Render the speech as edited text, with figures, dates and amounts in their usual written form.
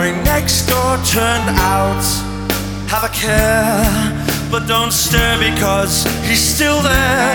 boy next door turned out. Have a care, but don't stare because he's still there.